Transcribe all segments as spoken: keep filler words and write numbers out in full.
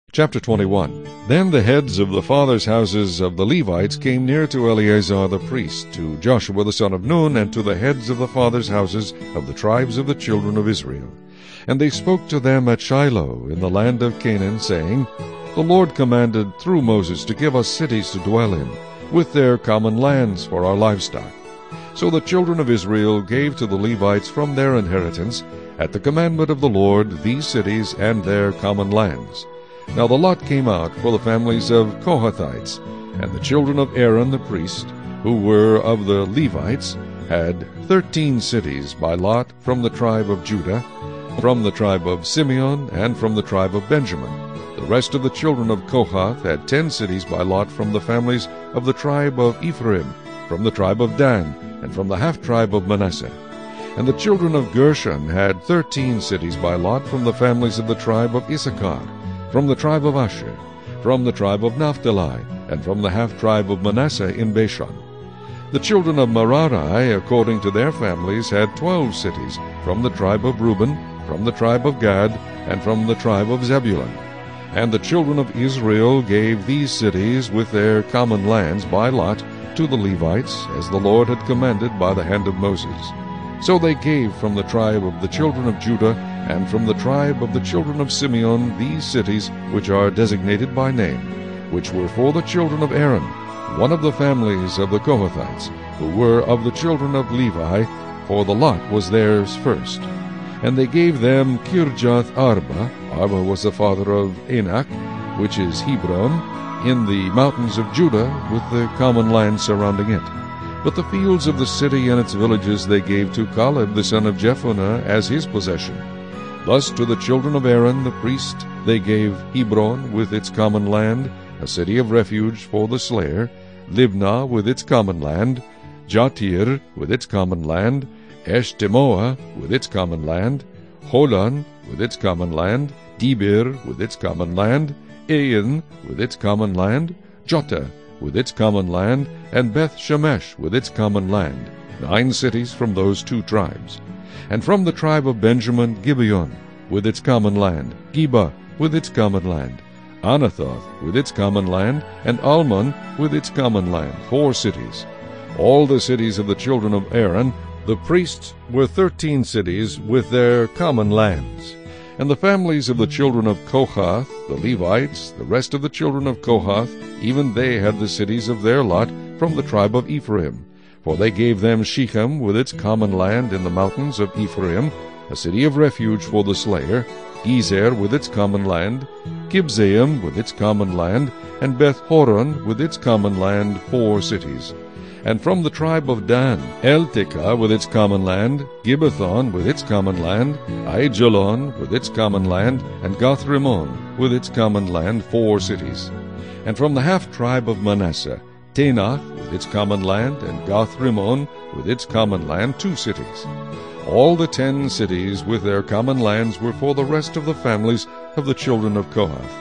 Chapter twenty-one. Then the heads of the fathers' houses of the Levites came near to Eleazar the priest, to Joshua the son of Nun, and to the heads of the fathers' houses of the tribes of the children of Israel. And they spoke to them at Shiloh in the land of Canaan, saying, The Lord commanded through Moses to give us cities to dwell in, with their common lands for our livestock. So the children of Israel gave to the Levites from their inheritance, at the commandment of the Lord, these cities and their common lands. Now the lot came out for the families of Kohathites, and the children of Aaron the priest, who were of the Levites, had thirteen cities by lot from the tribe of Judah, from the tribe of Simeon, and from the tribe of Benjamin. The rest of the children of Kohath had ten cities by lot from the families of the tribe of Ephraim, from the tribe of Dan, and from the half-tribe of Manasseh. And the children of Gershon had thirteen cities by lot from the families of the tribe of Issachar, from the tribe of Asher, from the tribe of Naphtali, and from the half-tribe of Manasseh in Bashan. The children of Merari, according to their families, had twelve cities, from the tribe of Reuben, from the tribe of Gad, and from the tribe of Zebulun. And the children of Israel gave these cities with their common lands by lot to the Levites, as the Lord had commanded by the hand of Moses. So they gave from the tribe of the children of Judah, and from the tribe of the children of Simeon, these cities which are designated by name, which were for the children of Aaron, one of the families of the Kohathites, who were of the children of Levi, for the lot was theirs first. And they gave them Kirjath Arba. Arba was the father of Anak, which is Hebron, in the mountains of Judah, with the common land surrounding it. But the fields of the city and its villages they gave to Caleb the son of Jephunneh as his possession. Thus to the children of Aaron the priest they gave Hebron with its common land, a city of refuge for the slayer, Libnah with its common land, Jatir with its common land, Eshtemoa with its common land, Holon with its common land, Debir with its common land, Ain with its common land, Jotta with its common land, and Beth Shemesh with its common land, nine cities from those two tribes. And from the tribe of Benjamin, Gibeon with its common land, Geba with its common land, Anathoth with its common land, and Almon with its common land, four cities. All the cities of the children of Aaron, the priests, were thirteen cities with their common lands. And the families of the children of Kohath, the Levites, the rest of the children of Kohath, even they had the cities of their lot from the tribe of Ephraim. For they gave them Shechem with its common land in the mountains of Ephraim, a city of refuge for the slayer, Gezer with its common land, Kibzaim with its common land, and Beth-horon with its common land, four cities. And from the tribe of Dan, Eltekah with its common land, Gibbethon with its common land, Aijalon with its common land, and Gathrimmon with its common land, four cities. And from the half-tribe of Manasseh, Tanach with its common land, and Gathrimmon with its common land, two cities. All the ten cities with their common lands were for the rest of the families of the children of Kohath.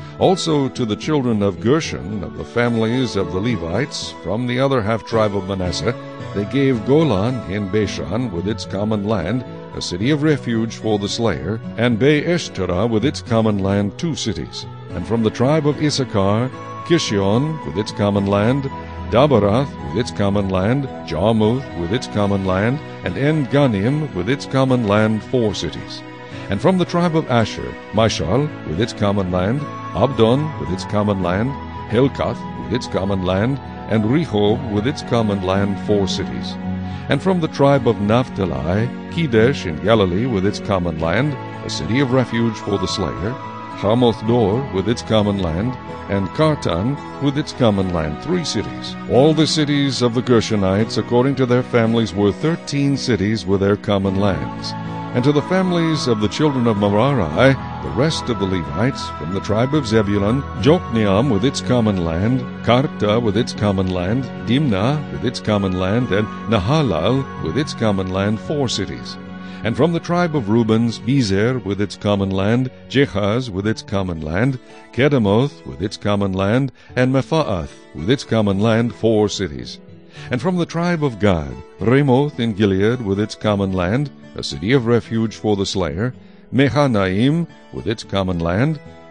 Also to the children of Gershon, of the families of the Levites, from the other half-tribe of Manasseh, they gave Golan in Bashan with its common land, a city of refuge for the slayer, and Be-eshtera with its common land, two cities. And from the tribe of Issachar, Kishion with its common land, Dabarath with its common land, Jarmuth with its common land, and En-ganim with its common land, four cities. And from the tribe of Asher, Mishal with its common land, Abdon with its common land, Helkath with its common land, and Rehob with its common land, four cities. And from the tribe of Naphtali, Kedesh in Galilee with its common land, a city of refuge for the slayer, Hamoth-dor with its common land, and Kartan with its common land, three cities. All the cities of the Gershonites, according to their families, were thirteen cities with their common lands. And to the families of the children of Merari, the rest of the Levites, from the tribe of Zebulun, Jokneam with its common land, Karta with its common land, Dimnah with its common land, and Nahalal with its common land, four cities. And from the tribe of Reubens, Bezer with its common land, Jehaz with its common land, Kedemoth with its common land, and Mephaath with its common land, four cities. And from the tribe of Gad, Ramoth in Gilead with its common land, a city of refuge for the slayer, Mehanaim with its common land,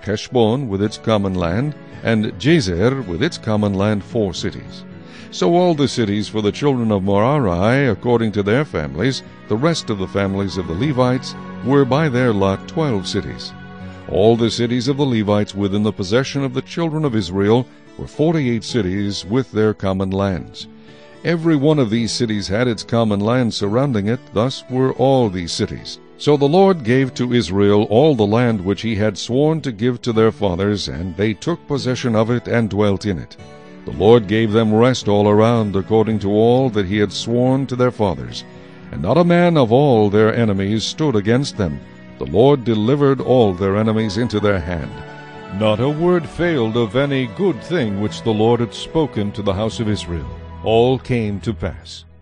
Heshbon with its common land, and Jazer with its common land, four cities. So all the cities for the children of Merari, according to their families, the rest of the families of the Levites, were by their lot twelve cities. All the cities of the Levites within the possession of the children of Israel were forty-eight cities with their common lands. Every one of these cities had its common land surrounding it, thus were all these cities. So the Lord gave to Israel all the land which he had sworn to give to their fathers, and they took possession of it and dwelt in it. The Lord gave them rest all around, according to all that he had sworn to their fathers. And not a man of all their enemies stood against them. The Lord delivered all their enemies into their hand. Not a word failed of any good thing which the Lord had spoken to the house of Israel. All came to pass.